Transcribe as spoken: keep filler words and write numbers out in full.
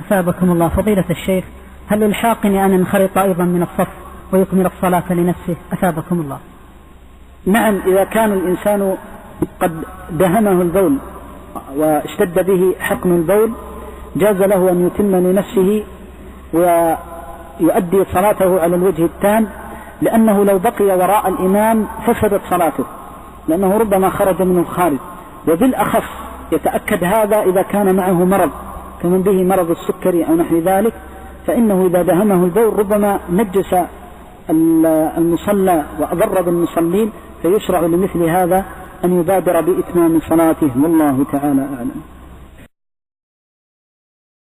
أثابكم الله. فضيلة الشيخ، هل للحاقن أن ينخرط أيضا من الصف ويكمل الصلاة لنفسه؟ أثابكم الله. نعم، إذا كان الإنسان قد دهمه البول واشتد به حقن البول جاز له أن يتم لنفسه ويؤدي صلاته على الوجه التام، لأنه لو بقي وراء الإمام فسدت صلاته، لأنه ربما خرج من الخارج. وبالأخص يتأكد هذا إذا كان معه مرض كمن به مرض السكري أو نحو ذلك، فإنه إذا دهمه البول ربما نجس المصلى وأضر بالمصلين، فيشرع لمثل هذا أن يبادر بإتمام صلاته، والله تعالى أعلم.